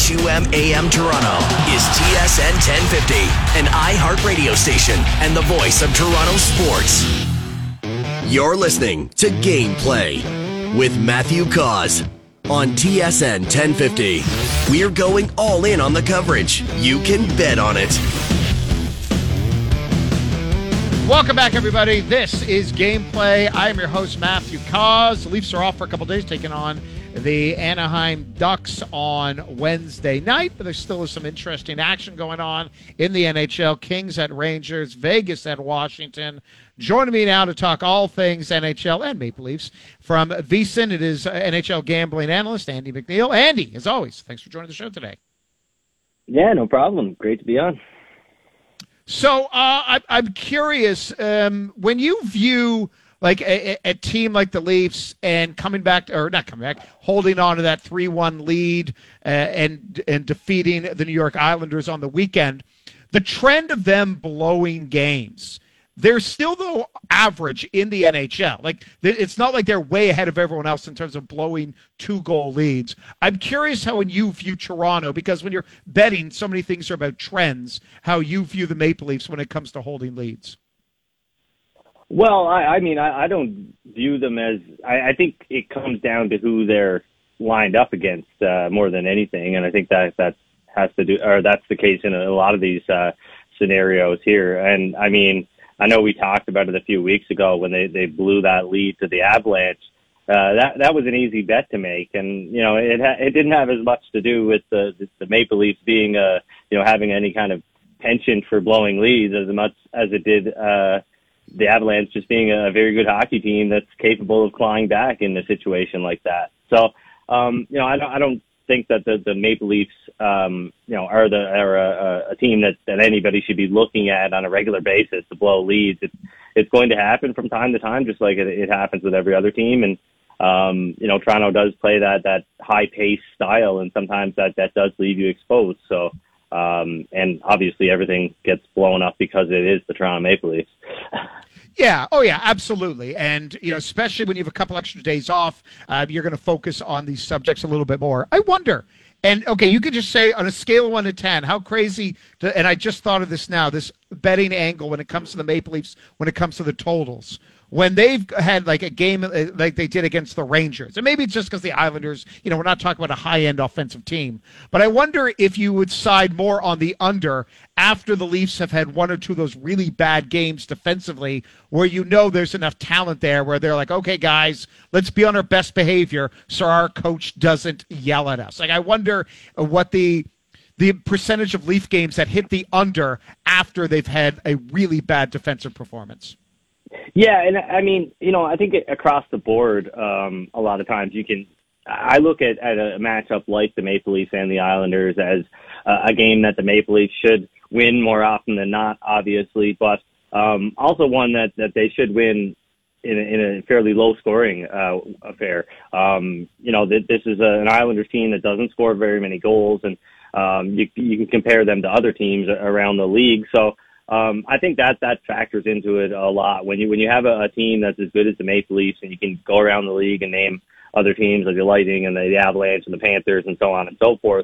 6:32 AM Toronto is TSN 1050, an iHeart radio station and the voice of Toronto sports. You're listening to Gameplay with Matthew Cause on TSN 1050. We're going all in on the coverage. You can bet on it. Welcome back, everybody. This is Gameplay. I am your host, Matthew Cause. The Leafs are off for a couple days, taking on the Anaheim Ducks on Wednesday night, but there still is some interesting action going on in the NHL. Kings at Rangers, Vegas at Washington. Joining me now to talk all things NHL and Maple Leafs from VSiN, it is NHL gambling analyst Andy McNeil. Andy, as always, thanks for joining the show today. Yeah, no problem. Great to be on. So I'm curious, when you view like a team like the Leafs and holding on to that 3-1 lead and defeating the New York Islanders on the weekend, the trend of them blowing games, they're still, though, average in the NHL. Like, it's not like they're way ahead of everyone else in terms of blowing 2-goal leads. I'm curious how when you view Toronto, because when you're betting, so many things are about trends, how you view the Maple Leafs when it comes to holding leads. Well, I mean, I don't view them as – I think it comes down to who they're lined up against more than anything, and I think that has to do – or that's the case in a lot of these scenarios here. And, I mean – I know we talked about it a few weeks ago when they blew that lead to the Avalanche. That was an easy bet to make, and you know it didn't have as much to do with the Maple Leafs being having any kind of penchant for blowing leads as much as it did the Avalanche just being a very good hockey team that's capable of clawing back in a situation like that. So I don't think that the Maple Leafs, are a team that anybody should be looking at on a regular basis to blow leads. It's going to happen from time to time, just like it happens with every other team. And Toronto does play that high pace style, and sometimes that does leave you exposed. So, and obviously everything gets blown up because it is the Toronto Maple Leafs. Yeah. Oh, yeah, absolutely. And, especially when you have a couple extra days off, you're going to focus on these subjects a little bit more. I wonder, and, okay, you could just say on a scale of 1 to 10, how crazy, and I just thought of this now, this betting angle when it comes to the Maple Leafs, when it comes to the totals. When they've had like a game like they did against the Rangers, and maybe it's just because the Islanders, we're not talking about a high-end offensive team, but I wonder if you would side more on the under after the Leafs have had one or two of those really bad games defensively where there's enough talent there where they're like, okay, guys, let's be on our best behavior so our coach doesn't yell at us. Like, I wonder what the percentage of Leaf games that hit the under after they've had a really bad defensive performance. Yeah, and I mean, I think across the board, a lot of times I look at a matchup like the Maple Leafs and the Islanders as a game that the Maple Leafs should win more often than not, obviously, but also one that they should win in a fairly low-scoring affair. This is an Islanders team that doesn't score very many goals, and you can compare them to other teams around the league, so I think that factors into it a lot. When you have a team that's as good as the Maple Leafs, and you can go around the league and name other teams like the Lightning and the Avalanche and the Panthers and so on and so forth,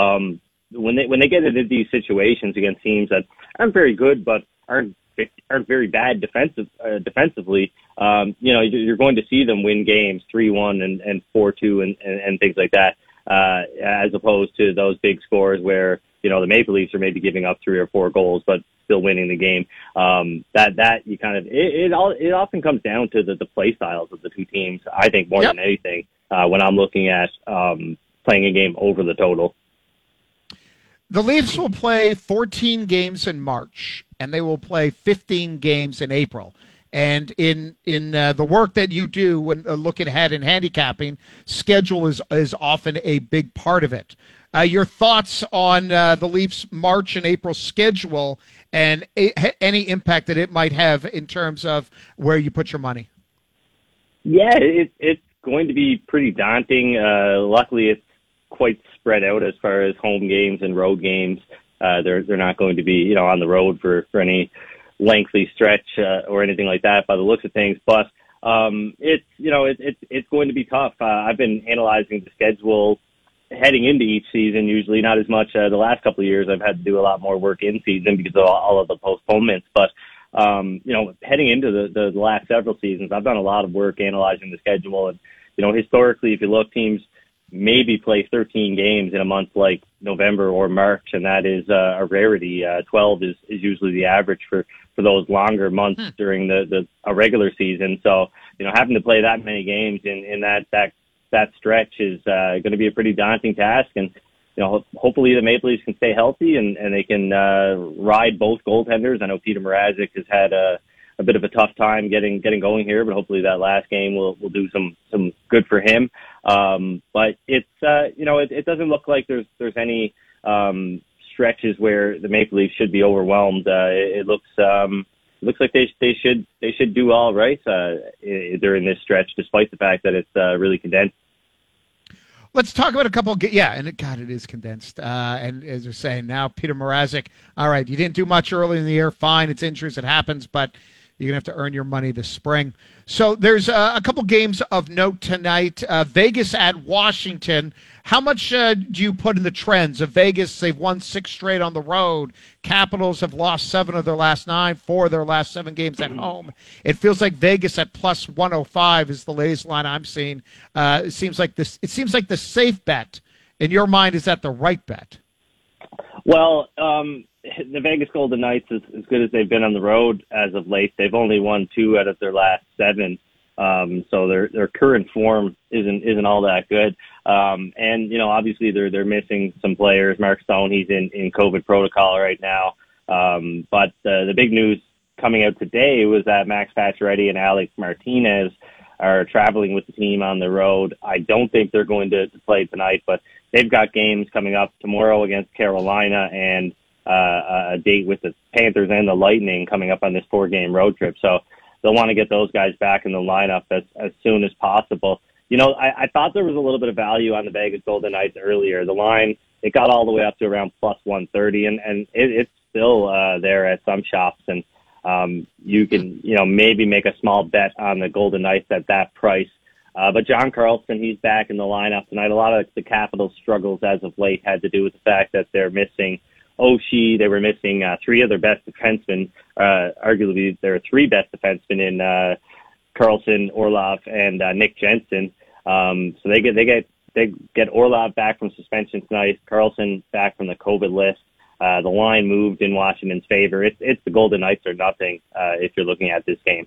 when they get into these situations against teams that aren't very good but aren't very bad defensively, you're going to see them win games 3-1 and 4-2 and things like that, as opposed to those big scores where the Maple Leafs are maybe giving up 3 or 4 goals but still winning the game. That you kind of it often comes down to the play styles of the two teams. I think more than anything when I'm looking at playing a game over the total. The Leafs will play 14 games in March, and they will play 15 games in April. And in the work that you do when looking ahead in handicapping, schedule is often a big part of it. Your thoughts on the Leafs' March and April schedule and any impact that it might have in terms of where you put your money? Yeah, it's going to be pretty daunting. Luckily, it's quite spread out as far as home games and road games. They're not going to be on the road for any lengthy stretch or anything like that by the looks of things. But it's going to be tough. I've been analyzing the schedule heading into each season, usually not as much. The last couple of years, I've had to do a lot more work in season because of all of the postponements. But, heading into the last several seasons, I've done a lot of work analyzing the schedule. And, historically, if you look, teams maybe play 13 games in a month like November or March, and that is a rarity. 12 is usually the average for those longer months during a regular season. So, having to play that many games in that stretch is going to be a pretty daunting task. And, hopefully the Maple Leafs can stay healthy and they can ride both goaltenders. I know Peter Mrazek has had a bit of a tough time getting going here, but hopefully that last game will do some good for him. But it's it doesn't look like there's any stretches where the Maple Leafs should be overwhelmed. It looks like they should do all right during this stretch, despite the fact that it's really condensed. Let's talk about a couple. It is condensed. And as you're saying now, Peter Mrazek. All right, you didn't do much early in the year. Fine, it's injuries, it happens, but you're going to have to earn your money this spring. So there's a couple games of note tonight. Vegas at Washington. How much do you put in the trends of Vegas? They've won 6 straight on the road. Capitals have lost 7 of their last 9, 4 of their last 7 games at home. It feels like Vegas at plus 105 is the latest line I'm seeing. It seems like the safe bet. In your mind, is that the right bet? Well, the Vegas Golden Knights, as good as they've been on the road as of late, they've only won 2 out of their last 7. So their current form isn't all that good. And obviously they're missing some players. Mark Stone, he's in COVID protocol right now. But the big news coming out today was that Max Pacioretty and Alex Martinez are traveling with the team on the road. I don't think they're going to play tonight, but they've got games coming up tomorrow against Carolina and a date with the Panthers and the Lightning coming up on this 4-game road trip. So they'll want to get those guys back in the lineup as soon as possible. I thought there was a little bit of value on the Vegas Golden Knights earlier. The line, it got all the way up to around plus 130, and it's still there at some shops. And you can, maybe make a small bet on the Golden Knights at that price. But John Carlson, he's back in the lineup tonight. A lot of the Capitals' struggles as of late had to do with the fact that they're missing Oshie. They were missing 3 of their best defensemen. Arguably, there are 3 best defensemen in Carlson, Orlov, and Nick Jensen. So they get Orlov back from suspension tonight. Carlson back from the COVID list. The line moved in Washington's favor. It's the Golden Knights or nothing if you're looking at this game.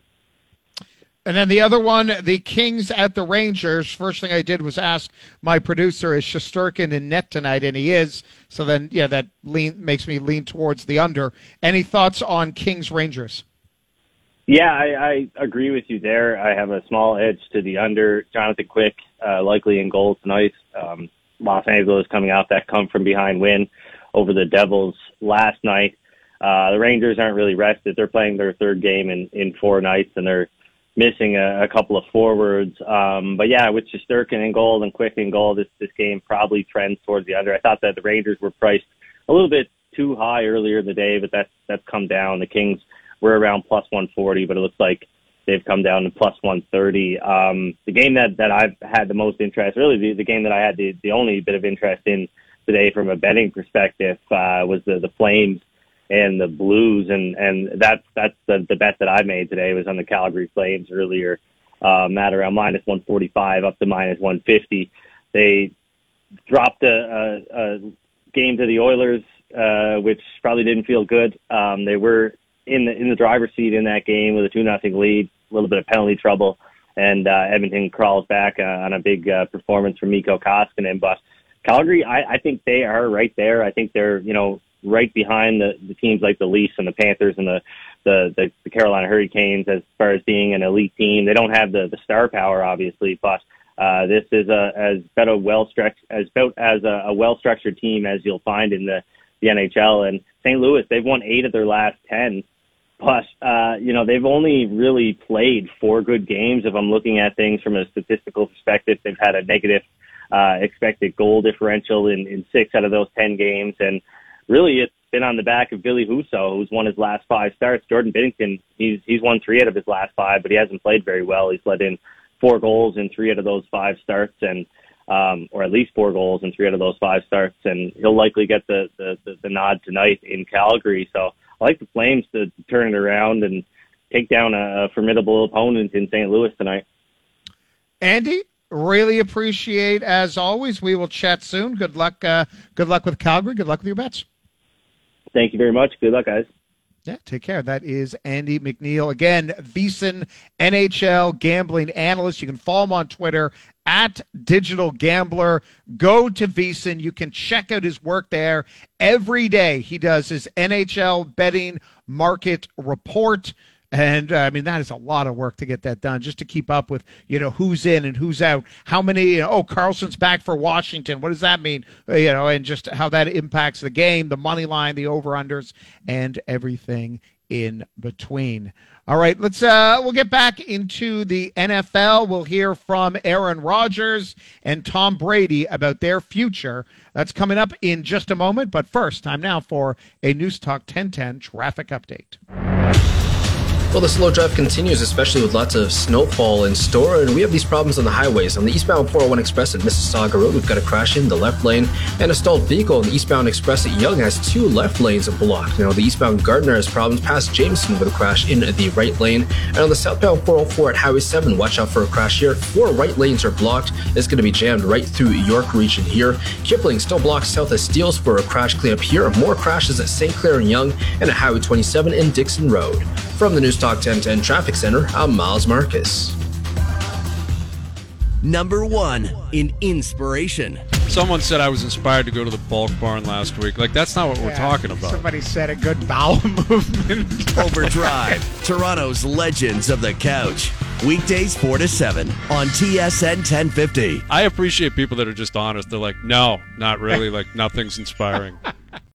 And then the other one, the Kings at the Rangers. First thing I did was ask my producer, is Shesterkin in net tonight? And he is. So then, that makes me lean towards the under. Any thoughts on Kings Rangers? Yeah, I agree with you there. I have a small edge to the under. Jonathan Quick likely in goal tonight. Los Angeles coming off that come-from-behind win over the Devils last night. The Rangers aren't really rested. They're playing their 3rd game in 4 nights, and they're missing a couple of forwards. But yeah, with Shesterkin in goal and Quick in goal, this game probably trends towards the under. I thought that the Rangers were priced a little bit too high earlier in the day, but that's come down. The Kings were around plus 140, but it looks like they've come down to plus 130. The game that I've had the most interest, really the game that I had the only bit of interest in today from a betting perspective, was the Flames and the Blues, and that's the bet that I made today was on the Calgary Flames earlier, at around minus 145 up to minus 150. They dropped a game to the Oilers, which probably didn't feel good. They were in the driver's seat in that game with a 2-0 lead, a little bit of penalty trouble, and Edmonton crawls back on a big performance from Mikko Koskinen. But Calgary, I think they are right there. I think they're right behind the teams like the Leafs and the Panthers and the Carolina Hurricanes as far as being an elite team. They don't have the star power, obviously, but this is as a well-structured team as you'll find in the NHL. And St. Louis, they've won 8 of their last 10. Plus, they've only really played 4 good games. If I'm looking at things from a statistical perspective, they've had a negative expected goal differential in 6 out of those 10 games. And really, it's been on the back of Billy Husso, who's won his last 5 starts. Jordan Binnington, he's won 3 out of his last 5, but he hasn't played very well. He's let in 4 goals in 3 out of those 5 starts. And or at least 4 goals in 3 out of those 5 starts, and he'll likely get the nod tonight in Calgary. So I like the Flames to turn it around and take down a formidable opponent in St. Louis tonight. Andy, really appreciate, as always. We will chat soon. Good luck. Good luck with Calgary. Good luck with your bets. Thank you very much. Good luck, guys. Yeah, take care. That is Andy McNeil. Again, VSiN NHL gambling analyst. You can follow him on Twitter at Digital Gambler. Go to VSiN. You can check out his work there. Every day he does his NHL betting market report. And, that is a lot of work to get that done, just to keep up with, who's in and who's out. How many, Carlson's back for Washington. What does that mean? And just how that impacts the game, the money line, the over-unders, and everything in between. All right, we'll get back into the NFL. We'll hear from Aaron Rodgers and Tom Brady about their future. That's coming up in just a moment. But first, time now for a News Talk 1010 traffic update. Well, the slow drive continues, especially with lots of snowfall in store, and we have these problems on the highways. On the eastbound 401 Express at Mississauga Road, we've got a crash in the left lane, and a stalled vehicle on the eastbound Express at Yonge has 2 left lanes blocked. Now, the eastbound Gardner has problems past Jameson with a crash in the right lane, and on the southbound 404 at Highway 7, watch out for a crash here. 4 right lanes are blocked. It's going to be jammed right through York region here. Kipling still blocked south of Steeles for a crash cleanup here. More crashes at St. Clair and Yonge, and at Highway 27 and Dixon Road. From the News Talk 1010 Traffic Center, I'm Miles Marcus. Number 1 in inspiration. Someone said I was inspired to go to the Bulk Barn last week. That's not what we're talking about. Somebody said a good bowel movement. Overdrive, Toronto's Legends of the Couch. Weekdays 4 to 7 on TSN 1050. I appreciate people that are just honest. They're like, no, not really. Nothing's inspiring.